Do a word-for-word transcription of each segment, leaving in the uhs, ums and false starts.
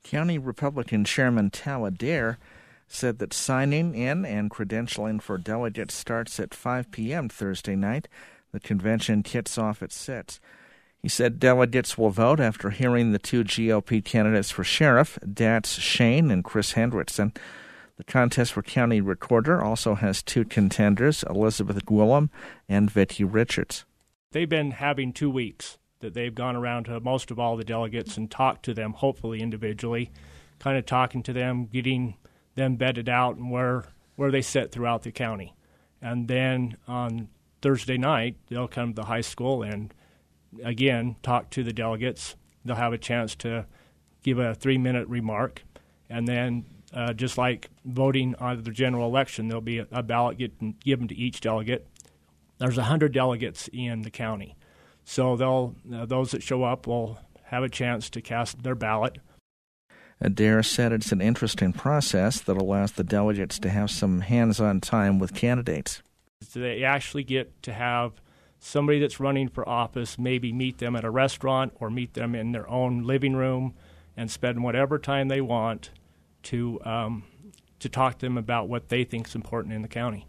County Republican Chairman Tal Adair said that signing in and credentialing for delegates starts at five p.m. Thursday night. The convention kicks off at six. He said delegates will vote after hearing the two G O P candidates for sheriff, Dats Shane and Chris Hendrickson. The contest for county recorder also has two contenders, Elizabeth Gwillem and Vicki Richards. They've been having two weeks that they've gone around to most of all the delegates and talked to them, hopefully individually, kind of talking to them, getting them bedded out and where, where they sit throughout the county. And then on Thursday night, they'll come to the high school and, again, talk to the delegates. They'll have a chance to give a three-minute remark. And then, uh, just like voting on the general election, there'll be a, a ballot getting, given to each delegate. There's one hundred delegates in the county. So they'll uh, those that show up will have a chance to cast their ballot. Adair said it's an interesting process that allows the delegates to have some hands-on time with candidates. So they actually get to have somebody that's running for office maybe meet them at a restaurant or meet them in their own living room and spend whatever time they want to um, to talk to them about what they think is important in the county.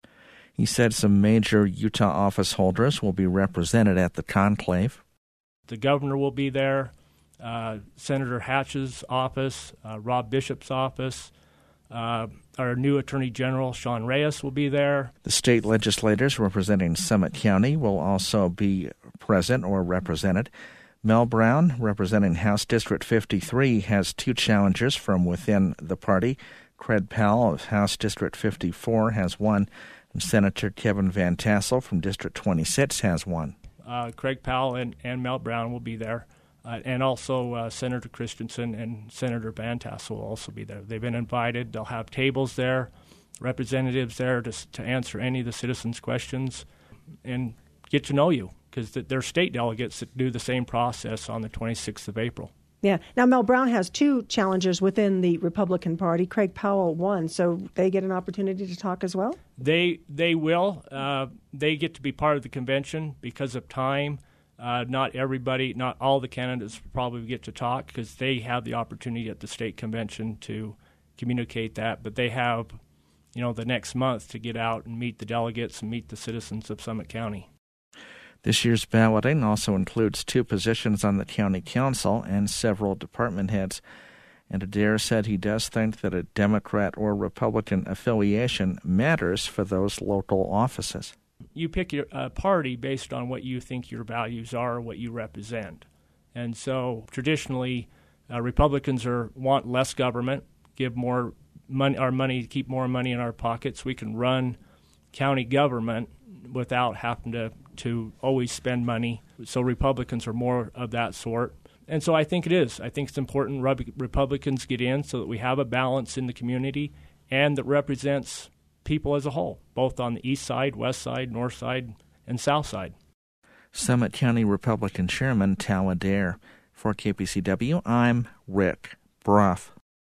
He said some major Utah office holders will be represented at the conclave. The governor will be there, uh, Senator Hatch's office, uh, Rob Bishop's office, uh, our new Attorney General, Sean Reyes, will be there. The state legislators representing Summit County will also be present or represented. Mel Brown, representing House District fifty-three, has two challengers from within the party. Craig Powell of House District fifty-four has one. Senator Kevin Van Tassel from District twenty-six has one. Uh, Craig Powell and, and Mel Brown will be there, uh, and also uh, Senator Christensen and Senator Van Tassel will also be there. They've been invited. They'll have tables there, representatives there to, to answer any of the citizens' questions and get to know you, because they're state delegates that do the same process on the twenty-sixth of April. Yeah. Now, Mel Brown has two challengers within the Republican Party. Craig Powell one, so they get an opportunity to talk as well? They they will. Uh, they get to be part of the convention because of time. Uh, not everybody, not all the candidates probably get to talk because they have the opportunity at the state convention to communicate that. But they have, you know, the next month to get out and meet the delegates and meet the citizens of Summit County. This year's balloting also includes two positions on the county council and several department heads. And Adair said he does think that a Democrat or Republican affiliation matters for those local offices. You pick your uh, party based on what you think your values are, what you represent. And so traditionally, uh, Republicans are want less government, give more money, our money, keep more money in our pockets. We can run county government without having to, to always spend money. So Republicans are more of that sort. And so I think it is. I think it's important Republicans get in so that we have a balance in the community and that represents people as a whole, both on the east side, west side, north side, and south side. Summit County Republican Chairman Tal Adair. For K P C W, I'm Rick Brough.